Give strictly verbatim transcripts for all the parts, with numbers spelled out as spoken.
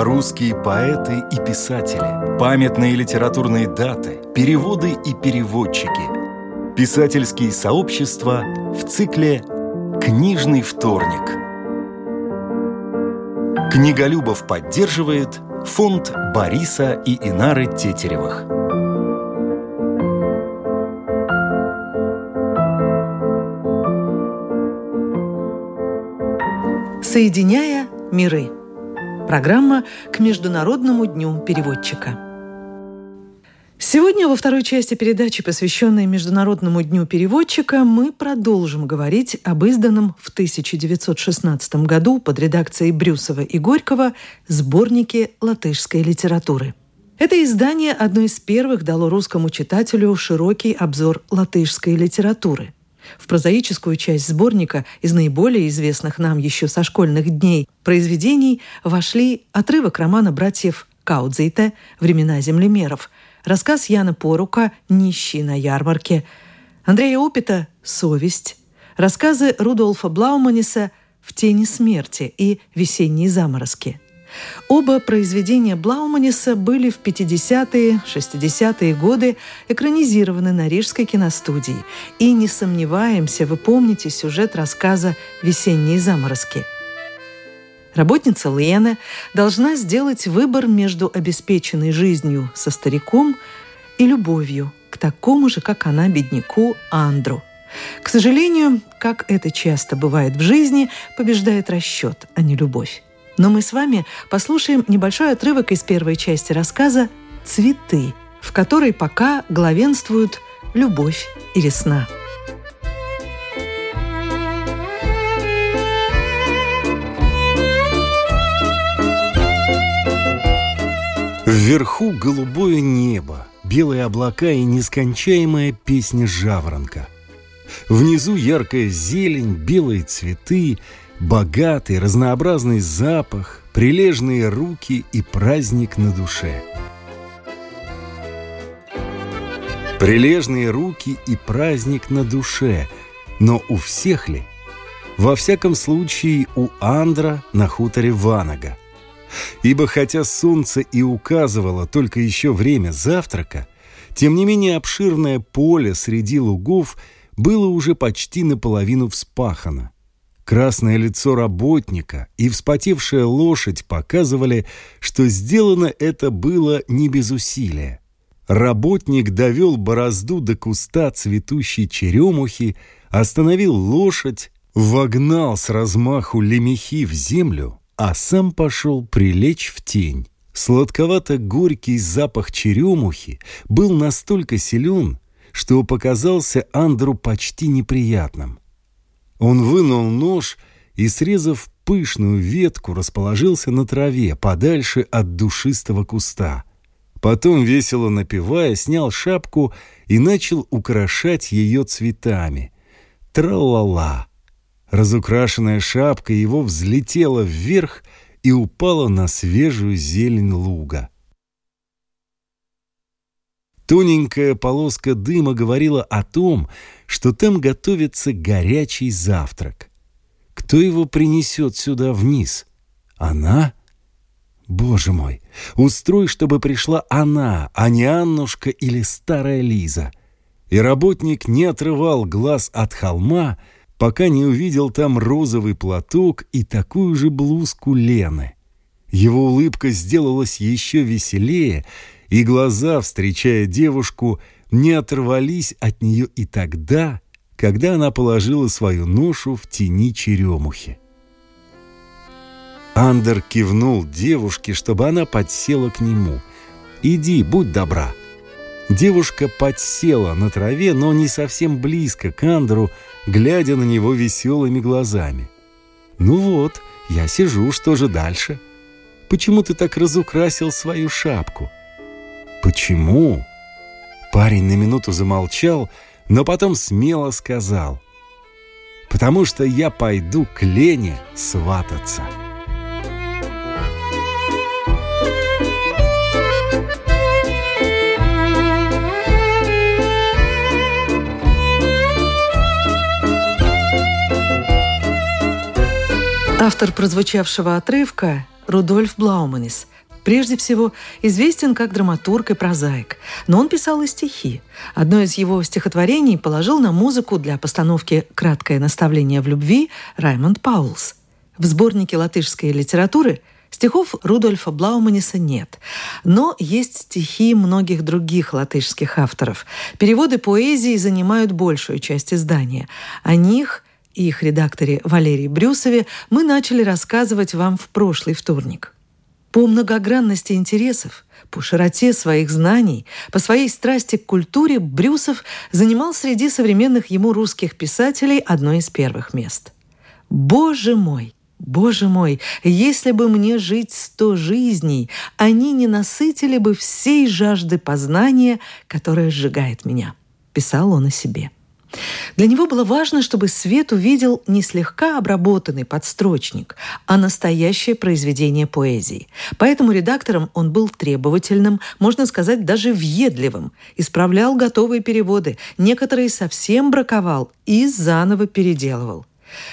Русские поэты и писатели, памятные литературные даты, переводы и переводчики. Писательские сообщества в цикле «Книжный вторник». Книголюбов поддерживает фонд Бориса и Инары Тетеревых. Соединяя миры. Программа к Международному дню переводчика. Сегодня во второй части передачи, посвященной Международному дню переводчика, мы продолжим говорить об изданном в тысяча девятьсот шестнадцатом году под редакцией Брюсова и Горького сборнике латышской литературы. Это издание одно из первых дало русскому читателю широкий обзор латышской литературы. В прозаическую часть сборника из наиболее известных нам еще со школьных дней произведений вошли отрывок романа братьев Каудзите «Времена землемеров», рассказ Яна Порука «Нищий на ярмарке», Андрея Опита «Совесть», рассказы Рудольфа Блауманиса «В тени смерти» и «Весенние заморозки». Оба произведения Блауманиса были в пятидесятые, шестидесятые годы экранизированы на Рижской киностудии. И не сомневаемся, вы помните сюжет рассказа «Весенние заморозки». Работница Лена должна сделать выбор между обеспеченной жизнью со стариком и любовью к такому же, как она, бедняку Андру. К сожалению, как это часто бывает в жизни, побеждает расчет, а не любовь. Но мы с вами послушаем небольшой отрывок из первой части рассказа «Цветы», в которой пока главенствуют любовь и весна. Вверху голубое небо, белые облака и нескончаемая песня жаворонка. Внизу яркая зелень, белые цветы, богатый, разнообразный запах, прилежные руки и праздник на душе. Прилежные руки и праздник на душе. Но у всех ли? Во всяком случае, у Андра на хуторе Ванага. Ибо хотя солнце и указывало только еще время завтрака, тем не менее обширное поле среди лугов было уже почти наполовину вспахано. Красное лицо работника и вспотевшая лошадь показывали, что сделано это было не без усилия. Работник довел борозду до куста цветущей черемухи, остановил лошадь, вогнал с размаху лемехи в землю, а сам пошел прилечь в тень. Сладковато-горький запах черемухи был настолько силен, что показался Андру почти неприятным. Он вынул нож и, срезав пышную ветку, расположился на траве, подальше от душистого куста. Потом, весело напевая, снял шапку и начал украшать ее цветами. Тра-ла-ла! Разукрашенная шапка его взлетела вверх и упала на свежую зелень луга. Тоненькая полоска дыма говорила о том, что там готовится горячий завтрак. Кто его принесет сюда вниз? Она? Боже мой, устрой, чтобы пришла она, а не Аннушка или старая Лиза. И работник не отрывал глаз от холма, пока не увидел там розовый платок и такую же блузку Лены. Его улыбка сделалась еще веселее, и глаза, встречая девушку, не оторвались от нее и тогда, когда она положила свою ношу в тени черемухи. Андер кивнул девушке, чтобы она подсела к нему. «Иди, будь добра». Девушка подсела на траве, но не совсем близко к Андеру, глядя на него веселыми глазами. «Ну вот, я сижу, что же дальше? Почему ты так разукрасил свою шапку?» «Почему?» Парень на минуту замолчал, но потом смело сказал: «Потому что я пойду к Лене свататься». Автор прозвучавшего отрывка Рудольф Блауманис. Прежде всего, известен как драматург и прозаик, но он писал и стихи. Одно из его стихотворений положил на музыку для постановки «Краткое наставление в любви» Раймонд Паулс. В сборнике латышской литературы стихов Рудольфа Блауманиса нет, но есть стихи многих других латышских авторов. Переводы поэзии занимают большую часть издания. О них и их редакторе Валерии Брюсове мы начали рассказывать вам в прошлый вторник. По многогранности интересов, по широте своих знаний, по своей страсти к культуре Брюсов занимал среди современных ему русских писателей одно из первых мест. «Боже мой! Боже мой, если бы мне жить сто жизней, они не насытили бы всей жажды познания, которая сжигает меня», — писал он о себе. Для него было важно, чтобы свет увидел не слегка обработанный подстрочник, а настоящее произведение поэзии. Поэтому редактором он был требовательным, можно сказать, даже въедливым, исправлял готовые переводы, некоторые совсем браковал и заново переделывал.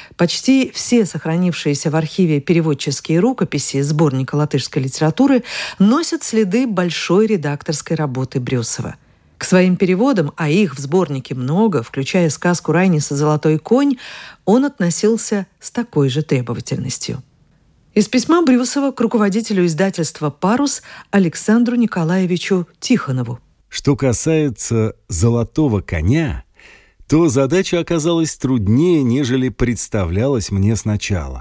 Почти все сохранившиеся в архиве переводческие рукописи сборника латышской литературы носят следы большой редакторской работы Брюсова. К своим переводам, а их в сборнике много, включая сказку Райниса «Золотой конь», он относился с такой же требовательностью. Из письма Брюсова к руководителю издательства «Парус» Александру Николаевичу Тихонову. Что касается «Золотого коня», то задача оказалась труднее, нежели представлялась мне сначала.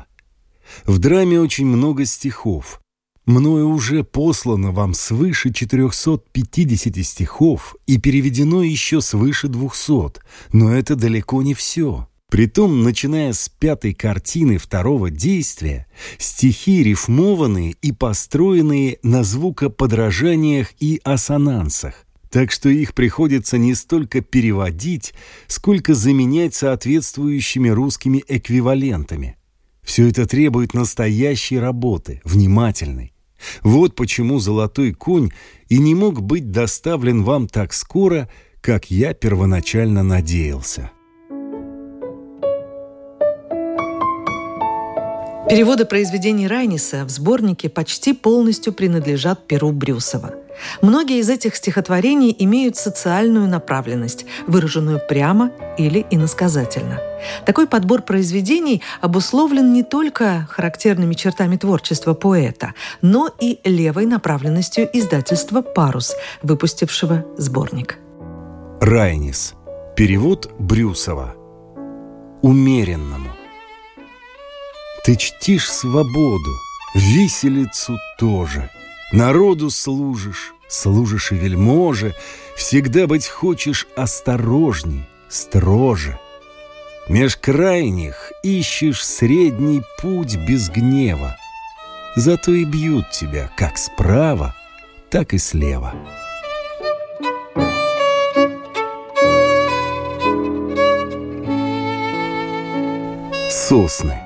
В драме очень много стихов. Мною уже послано вам свыше четырехсот пятидесяти стихов и переведено еще свыше двухсот, но это далеко не все. Притом, начиная с пятой картины второго действия, стихи рифмованные и построенные на звукоподражаниях и ассонансах, так что их приходится не столько переводить, сколько заменять соответствующими русскими эквивалентами. Все это требует настоящей работы, внимательной. Вот почему «Золотой конь» и не мог быть доставлен вам так скоро, как я первоначально надеялся. Переводы произведений Райниса в сборнике почти полностью принадлежат перу Брюсова. Многие из этих стихотворений имеют социальную направленность, выраженную прямо или иносказательно. Такой подбор произведений обусловлен не только характерными чертами творчества поэта, но и левой направленностью издательства «Парус», выпустившего сборник. Райнис. Перевод Брюсова. Умеренному. Ты чтишь свободу, виселицу тоже. Народу служишь, служишь и вельможе, всегда быть хочешь осторожней, строже. Меж крайних ищешь средний путь без гнева, зато и бьют тебя как справа, так и слева. Сосны.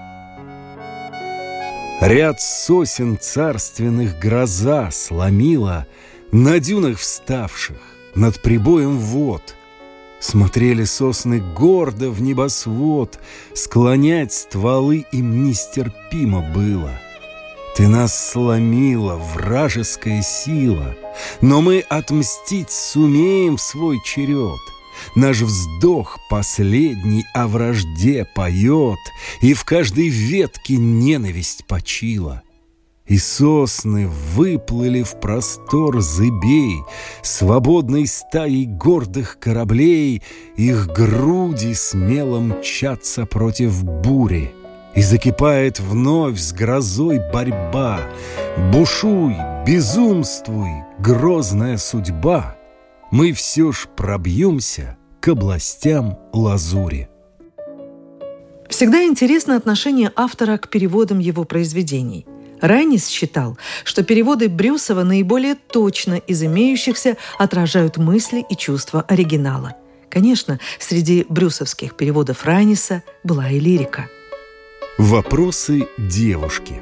Ряд сосен царственных гроза сломила на дюнах вставших, над прибоем вод. Смотрели сосны гордо в небосвод, склонять стволы им нестерпимо было. Ты нас сломила, вражеская сила, но мы отмстить сумеем в свой черед. Наш вздох последний о вражде поет, и в каждой ветке ненависть почила. И сосны выплыли в простор зыбей, свободной стаей гордых кораблей, их груди смело мчатся против бури. И закипает вновь с грозой борьба. Бушуй, безумствуй, грозная судьба. Мы все ж пробьемся к областям лазури. Всегда интересно отношение автора к переводам его произведений. Райнис считал, что переводы Брюсова наиболее точно из имеющихся отражают мысли и чувства оригинала. Конечно, среди брюсовских переводов Райниса была и лирика. Вопросы девушки.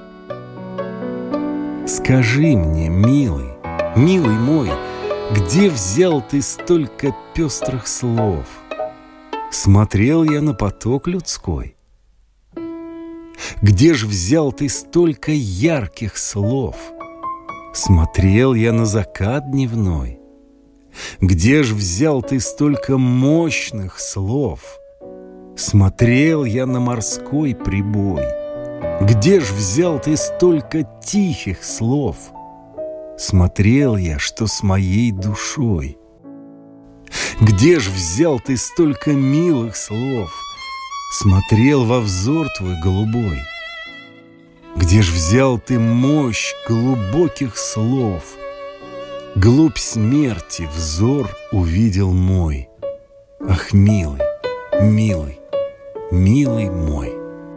Скажи мне, милый, милый мой, где взял ты столько пестрых слов? Смотрел я на поток людской. Где ж взял ты столько ярких слов? Смотрел я на закат дневной. Где ж взял ты столько мощных слов? Смотрел я на морской прибой. Где ж взял ты столько тихих слов? Смотрел я, что с моей душой. Где ж взял ты столько милых слов? Смотрел во взор твой голубой. Где ж взял ты мощь глубоких слов? Глубь смерти взор увидел мой. Ах, милый, милый, милый мой.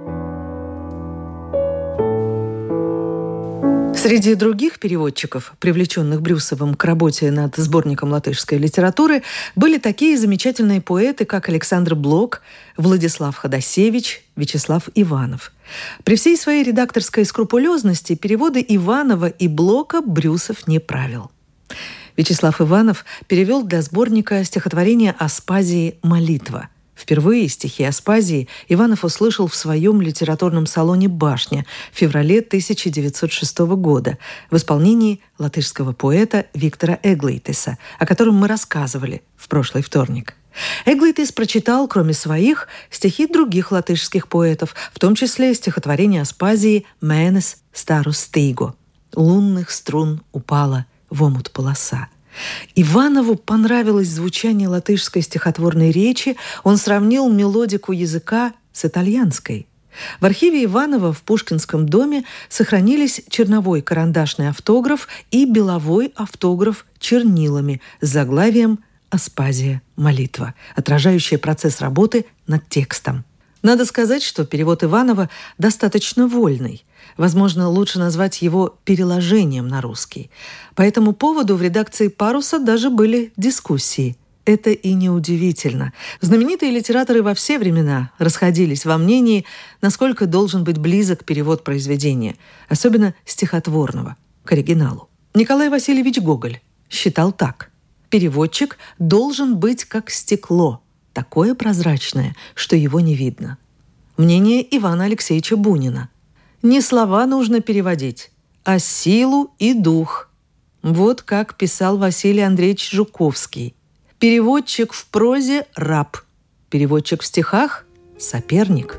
Среди других переводчиков, привлеченных Брюсовым к работе над сборником латышской литературы, были такие замечательные поэты, как Александр Блок, Владислав Ходосевич, Вячеслав Иванов. При всей своей редакторской скрупулезности переводы Иванова и Блока Брюсов не правил. Вячеслав Иванов перевел для сборника стихотворение Аспазии «Молитва». Впервые стихи Аспазии Иванов услышал в своем литературном салоне «Башня» в феврале тысяча девятьсот шестого года в исполнении латышского поэта Виктора Эглейтеса, о котором мы рассказывали в прошлый вторник. Эглейтес прочитал, кроме своих, стихи других латышских поэтов, в том числе стихотворение Аспазии «Mēnes стару стейго» «Лунных струн упала в омут полоса». Иванову понравилось звучание латышской стихотворной речи, он сравнил мелодику языка с итальянской. В архиве Иванова в Пушкинском доме сохранились черновой карандашный автограф и беловой автограф чернилами с заглавием «Аспазия. Молитва», отражающая процесс работы над текстом. Надо сказать, что перевод Иванова достаточно вольный. Возможно, лучше назвать его переложением на русский. По этому поводу в редакции «Паруса» даже были дискуссии. Это и неудивительно. Знаменитые литераторы во все времена расходились во мнении, насколько должен быть близок перевод произведения, особенно стихотворного, к оригиналу. Николай Васильевич Гоголь считал так. Переводчик должен быть как стекло, такое прозрачное, что его не видно. Мнение Ивана Алексеевича Бунина. Не слова нужно переводить, а силу и дух. Вот как писал Василий Андреевич Жуковский. Переводчик в прозе – раб, переводчик в стихах – соперник.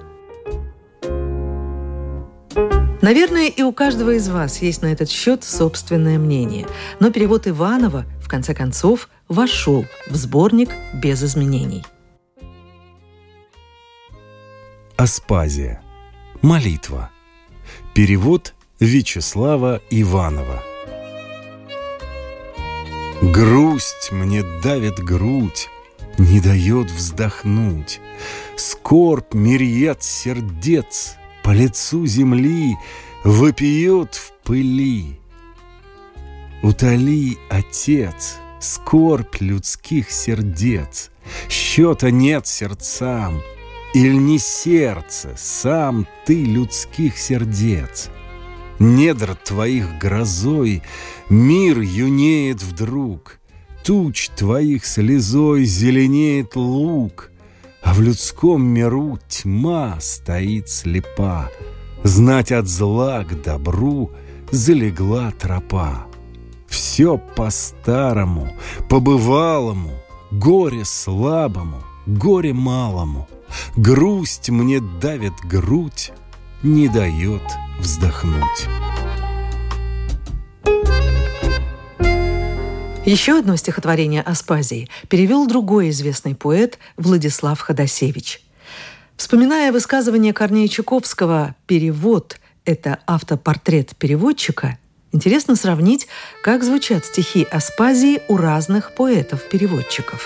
Наверное, и у каждого из вас есть на этот счет собственное мнение. Но перевод Иванова, в конце концов, вошел в сборник без изменений. Аспазия. Молитва. Перевод Вячеслава Иванова. Грусть мне давит грудь, не дает вздохнуть. Скорбь мириад сердец по лицу земли вопиет в пыли. Утоли, Отец, скорбь людских сердец. Счета нет сердцам, иль не сердце, сам ты людских сердец. Недр твоих грозой мир юнеет вдруг, туч твоих слезой зеленеет луг, а в людском миру тьма стоит слепа, знать от зла к добру залегла тропа. Все по-старому, по-бывалому, горе слабому, горе малому. Грусть мне давит грудь, не дает вздохнуть. Еще одно стихотворение Аспазии перевел другой известный поэт Владислав Ходосевич. Вспоминая высказывание Корнея Чуковского «Перевод – это автопортрет переводчика», интересно сравнить, как звучат стихи Аспазии у разных поэтов-переводчиков.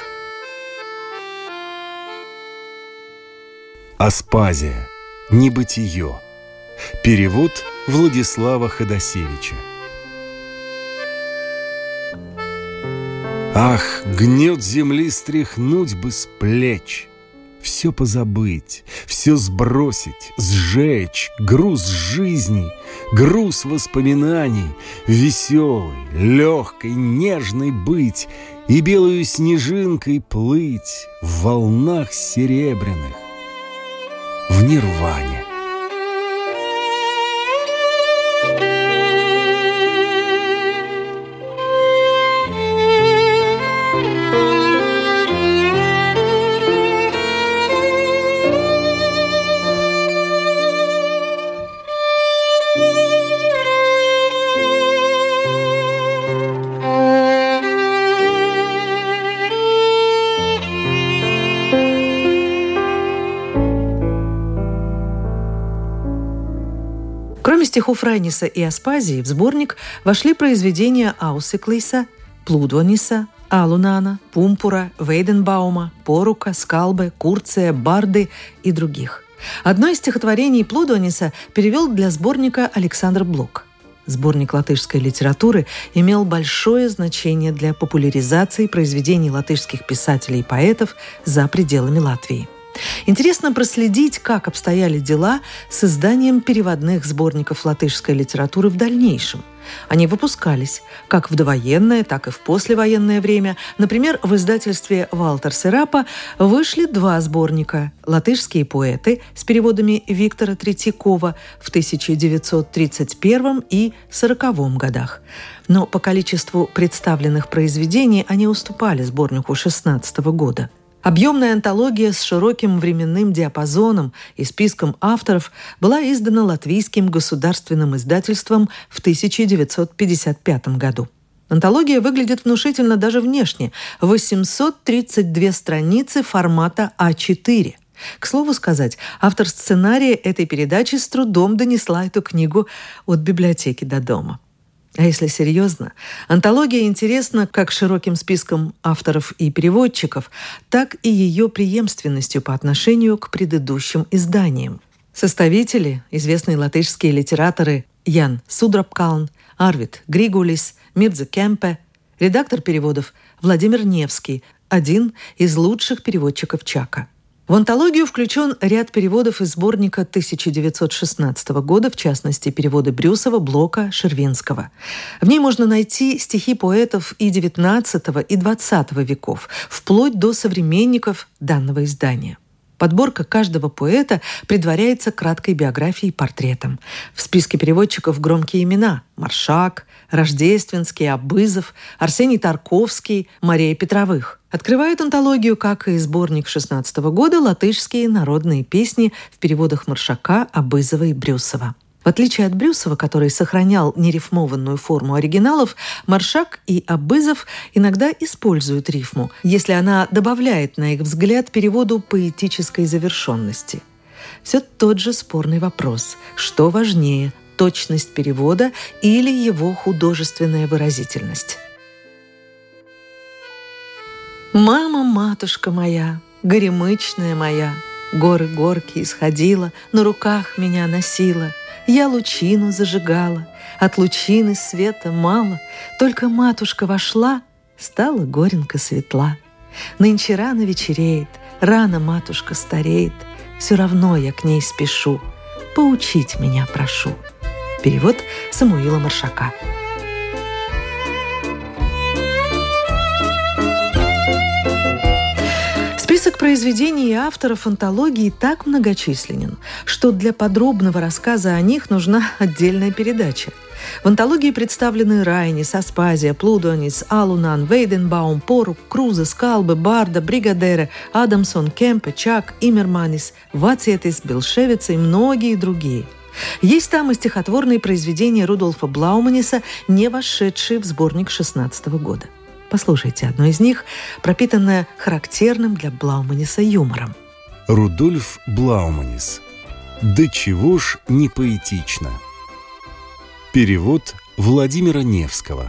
Аспазия. Небытие. Перевод Владислава Ходосевича. Ах, гнет земли стряхнуть бы с плеч, все позабыть, все сбросить, сжечь, груз жизни, груз воспоминаний, веселый, легкой, нежной быть и белую снежинкой плыть в волнах серебряных, в нирване. стихов Райниса и Аспазии в сборник вошли произведения Аусеклиса, Плудониса, Алунана, Пумпура, Вейденбаума, Порука, Скалбе, Курция, Барды и других. Одно из стихотворений Плудониса перевел для сборника Александр Блок. Сборник латышской литературы имел большое значение для популяризации произведений латышских писателей и поэтов за пределами Латвии. Интересно проследить, как обстояли дела с изданием переводных сборников латышской литературы в дальнейшем. Они выпускались как в довоенное, так и в послевоенное время. Например, в издательстве Валтер Серапа вышли два сборника «Латышские поэты» с переводами Виктора Третьякова в тысяча девятьсот тридцать первом и сороковом годах. Но по количеству представленных произведений они уступали сборнику шестнадцатого года. Объемная антология с широким временным диапазоном и списком авторов была издана Латвийским государственным издательством в тысяча девятьсот пятьдесят пятом году. Антология выглядит внушительно даже внешне – восемьсот тридцать две страницы формата а четыре. К слову сказать, автор сценария этой передачи с трудом донесла эту книгу от библиотеки до дома. А если серьезно, антология интересна как широким списком авторов и переводчиков, так и ее преемственностью по отношению к предыдущим изданиям. Составители, известные латышские литераторы Ян Судрапкалн, Арвид Григулис, Мирдзе Кемпе, редактор переводов Владимир Невский, один из лучших переводчиков Чака. В антологию включен ряд переводов из сборника тысяча девятьсот шестнадцатого года, в частности, переводы Брюсова, Блока, Шервинского. В ней можно найти стихи поэтов и девятнадцатого, и двадцатого веков, вплоть до современников данного издания. Подборка каждого поэта предваряется краткой биографией и портретом. В списке переводчиков громкие имена – Маршак, Рождественский, Абызов, Арсений Тарковский, Мария Петровых. Открывает антологию, как и сборник шестнадцатого года, латышские народные песни в переводах Маршака, Абызова и Брюсова. В отличие от Брюсова, который сохранял нерифмованную форму оригиналов, Маршак и Абызов иногда используют рифму, если она добавляет, на их взгляд, переводу поэтической завершенности. Все тот же спорный вопрос: что важнее – точность перевода или его художественная выразительность? «Мама, матушка моя, горемычная моя, горы горки исходила, на руках меня носила, я лучину зажигала, от лучины света мало, только матушка вошла, стала горенко светла. Нынче рано вечереет, рано матушка стареет, все равно я к ней спешу, поучить меня прошу». Перевод Самуила Маршака. Список произведений и авторов антологии так многочисленен, что для подробного рассказа о них нужна отдельная передача. В антологии представлены Райнис, Аспазия, Плудонис, Алунан, Вейденбаум, Порук, Крузе, Скалбе, Барда, Бригадере, Адамсон, Кемпе, Чак, Имерманис, Вациетис, Белшевица и многие другие. Есть там и стихотворные произведения Рудольфа Блауманиса, не вошедшие в сборник шестнадцатого года. Послушайте одно из них, пропитанное характерным для Блауманиса юмором. Рудольф Блауманис. «Да чего ж не поэтично». Перевод Владимира Невского.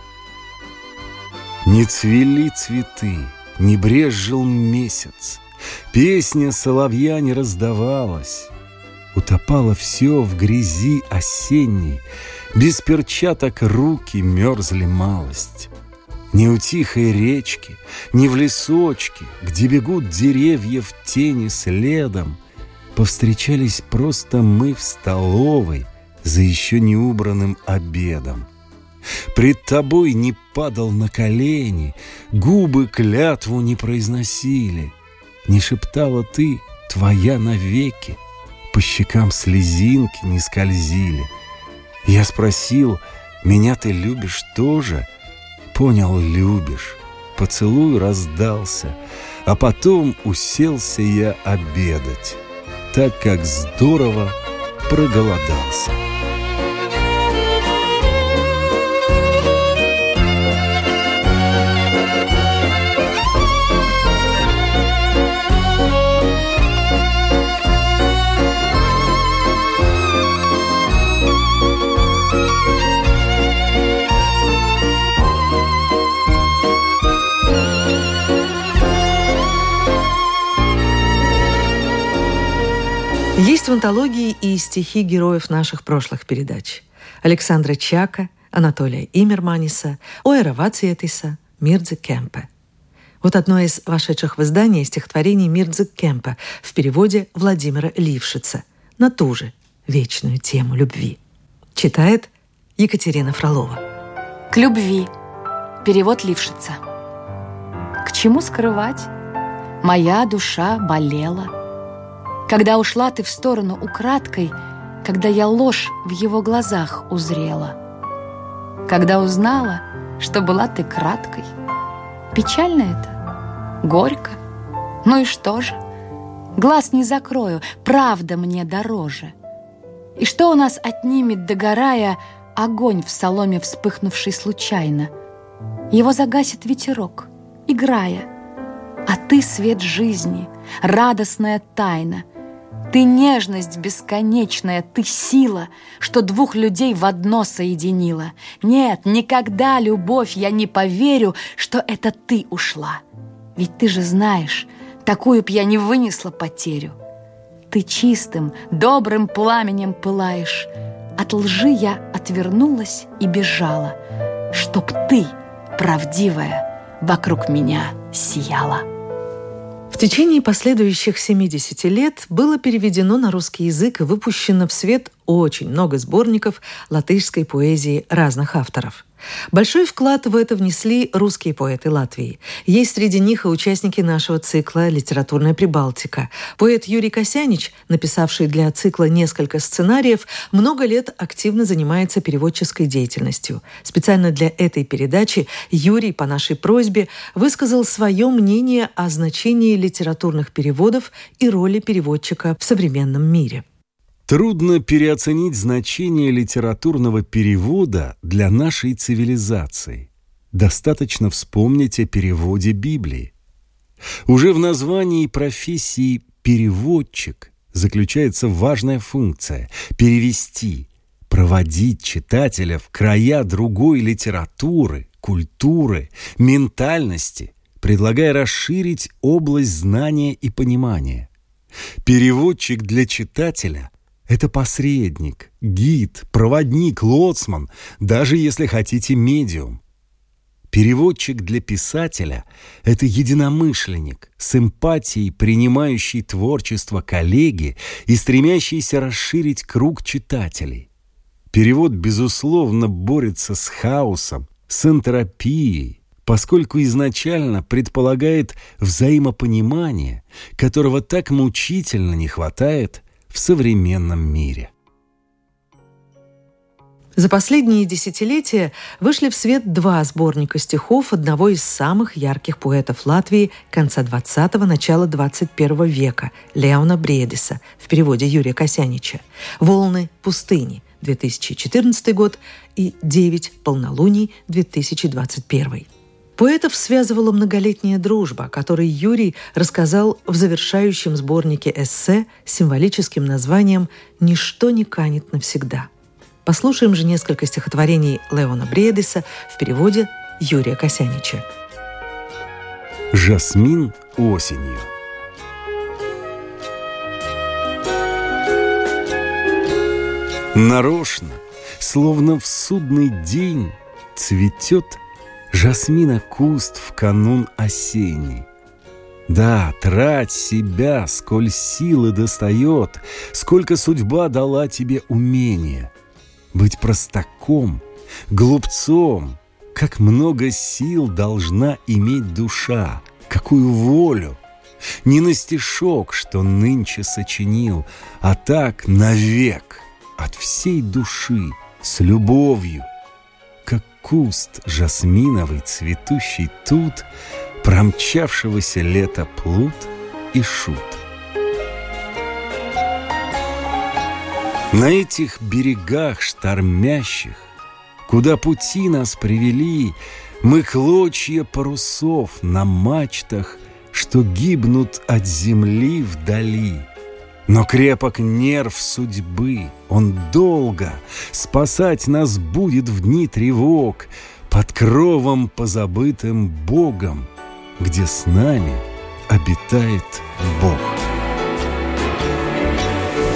Не цвели цветы, не брезжил месяц, песня соловья не раздавалась. Утопало все в грязи осенней, без перчаток руки мерзли малость. Ни у тихой речки, ни в лесочке, где бегут деревья в тени следом, повстречались просто мы в столовой за еще не убранным обедом. Пред тобой не падал на колени, губы клятву не произносили, не шептала ты «твоя навеки», по щекам слезинки не скользили. Я спросил: меня ты любишь тоже? Понял, любишь. Поцелуй раздался, а потом уселся я обедать, так как здорово проголодался. Есть в антологии и стихи героев наших прошлых передач. Александра Чака, Анатолия Имерманиса, Оэра Вациетиса, Мирдзе Кемпе. Вот одно из вошедших в издание стихотворений Мирдзе Кемпе в переводе Владимира Лившица на ту же вечную тему любви. Читает Екатерина Фролова. К любви. Перевод Лившица. К чему скрывать? Моя душа болела. Когда ушла ты в сторону украдкой, когда я ложь в его глазах узрела, когда узнала, что была ты краткой. Печально это? Горько? Ну и что же? Глаз не закрою, правда мне дороже. И что у нас отнимет, догорая, огонь в соломе, вспыхнувший случайно? Его загасит ветерок, играя. А ты свет жизни, радостная тайна. Ты нежность бесконечная, ты сила, что двух людей в одно соединила. Нет, никогда, любовь, я не поверю, что это ты ушла. Ведь ты же знаешь, такую б я не вынесла потерю. Ты чистым, добрым пламенем пылаешь. От лжи я отвернулась и бежала, чтоб ты, правдивая, вокруг меня сияла. В течение последующих семидесяти лет было переведено на русский язык и выпущено в свет очень много сборников латышской поэзии разных авторов. Большой вклад в это внесли русские поэты Латвии. Есть среди них и участники нашего цикла «Литературная Прибалтика». Поэт Юрий Косянич, написавший для цикла несколько сценариев, много лет активно занимается переводческой деятельностью. Специально для этой передачи Юрий, по нашей просьбе, высказал свое мнение о значении литературных переводов и роли переводчика в современном мире. Трудно переоценить значение литературного перевода для нашей цивилизации. Достаточно вспомнить о переводе Библии. Уже в названии профессии «переводчик» заключается важная функция – перевести, проводить читателя в края другой литературы, культуры, ментальности, предлагая расширить область знания и понимания. Переводчик для читателя – это посредник, гид, проводник, лоцман, даже если хотите медиум. Переводчик для писателя – это единомышленник, с эмпатией принимающий творчество коллеги и стремящийся расширить круг читателей. Перевод, безусловно, борется с хаосом, с энтропией, поскольку изначально предполагает взаимопонимание, которого так мучительно не хватает в современном мире. За последние десятилетия вышли в свет два сборника стихов одного из самых ярких поэтов Латвии конца двадцатого – начала двадцать первого века – Леона Бриедиса в переводе Юрия Косянича «Волны пустыни» две тысячи четырнадцатый год и «Девять полнолуний» две тысячи двадцать первый. Поэтов связывала многолетняя дружба, о которой Юрий рассказал в завершающем сборнике эссе с символическим названием «Ничто не канет навсегда». Послушаем же несколько стихотворений Леона Бриедиса в переводе Юрия Косянича. Жасмин осенью. Нарочно, словно в судный день, цветет жасмина куст в канун осенний. Да, трать себя, сколь силы достает, сколько судьба дала тебе умения. Быть простаком, глупцом, как много сил должна иметь душа, какую волю. Не на стишок, что нынче сочинил, а так навек, от всей души, с любовью. Как куст жасминовый, цветущий тут, промчавшегося лета плут и шут. На этих берегах штормящих, куда пути нас привели, мы клочья парусов на мачтах, что гибнут от земли вдали. Но крепок нерв судьбы, он долго спасать нас будет в дни тревог под кровом позабытым Богом, где с нами обитает Бог.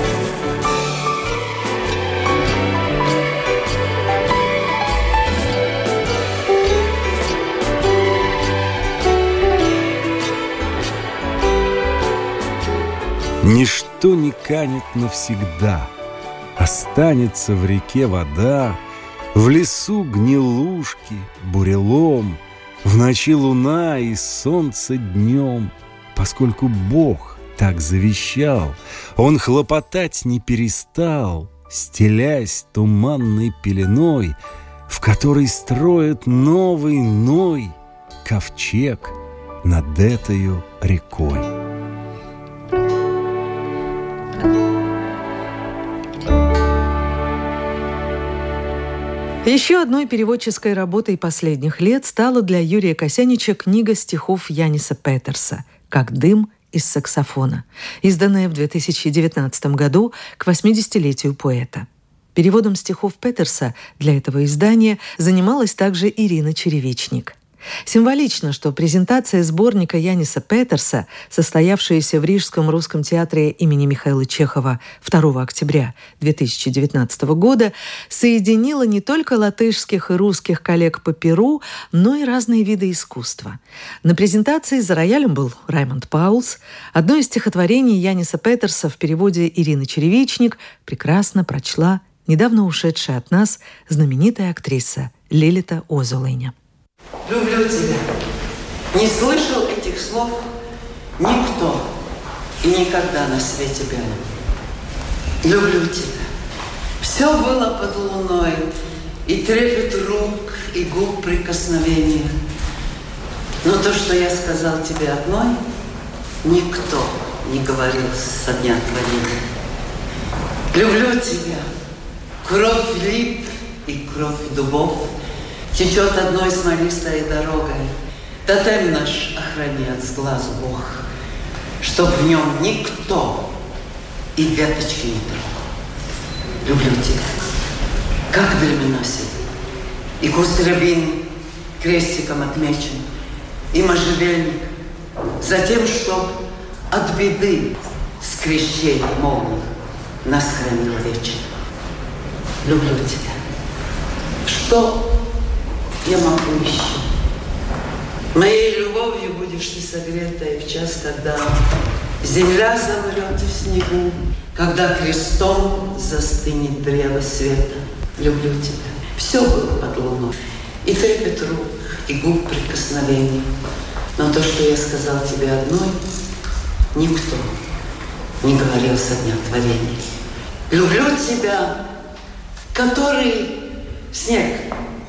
Ничто не канет навсегда, останется в реке вода, в лесу гнилушки, бурелом, в ночи луна и солнце днем. Поскольку Бог так завещал, Он хлопотать не перестал, стелясь туманной пеленой, в которой строит новый Ной ковчег над этою рекой. Еще одной переводческой работой последних лет стала для Юрия Косянича книга стихов Яниса Петерса «Как дым из саксофона», изданная в две тысячи девятнадцатом году к восьмидесятилетию поэта. Переводом стихов Петерса для этого издания занималась также Ирина Черевичник. Символично, что презентация сборника Яниса Петерса, состоявшаяся в Рижском русском театре имени Михаила Чехова второго октября две тысячи девятнадцатого года, соединила не только латышских и русских коллег по перу, но и разные виды искусства. На презентации за роялем был Раймонд Паулс. Одно из стихотворений Яниса Петерса в переводе Ирины Черевичник прекрасно прочла недавно ушедшая от нас знаменитая актриса Лилита Озолейня. Люблю тебя. Не слышал этих слов никто и никогда на свете белом. Люблю тебя. Все было под луной, и трепет рук, и губ прикосновения. Но то, что я сказал тебе одной, никто не говорил со дня творения. Люблю тебя. Кровь лип и кровь дубов течет одной смолистой дорогой. Тотем наш охраняет с глазу Бог, чтоб в нем никто и веточки не трогал. Люблю тебя, как временосит, и куст рябины крестиком отмечен, и можжевельник, затем, чтоб от беды скрещений молний нас хранил вечно. Люблю тебя. Что я могу еще? Моей любовью будешь ты согретая в час, когда земля замрет в снегу, когда крестом застынет древо света. Люблю тебя. Все было под луной. И трепет рук, и губ прикосновений. Но то, что я сказал тебе одной, никто не говорил со дня творения. Люблю тебя, который снег.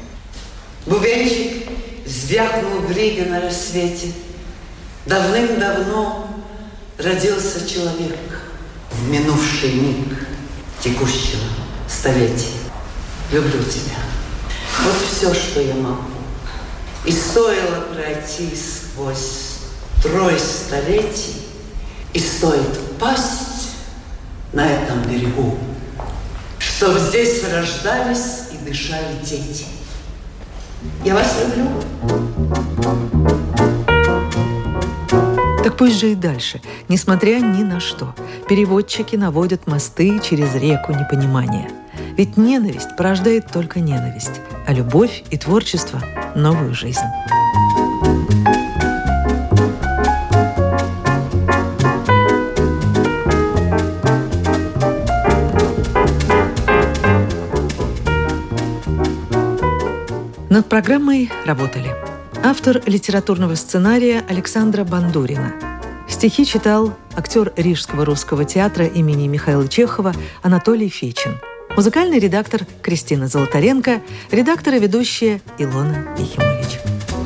Бубенчик звякнул в Риге на рассвете. Давным-давно родился человек в минувший миг текущего столетия. Люблю тебя. Вот все, что я могу. И стоило пройти сквозь трой столетий, и стоит пасть на этом берегу, чтоб здесь рождались и дышали дети. Я вас люблю. Так пусть же и дальше, несмотря ни на что, переводчики наводят мосты через реку непонимания. Ведь ненависть порождает только ненависть, а любовь и творчество – новую жизнь. Над программой работали автор литературного сценария Александра Бандурина. Стихи читал актер Рижского русского театра имени Михаила Чехова Анатолий Фечин. Музыкальный редактор Кристина Золотаренко, редактор и ведущая Илона Ефимович.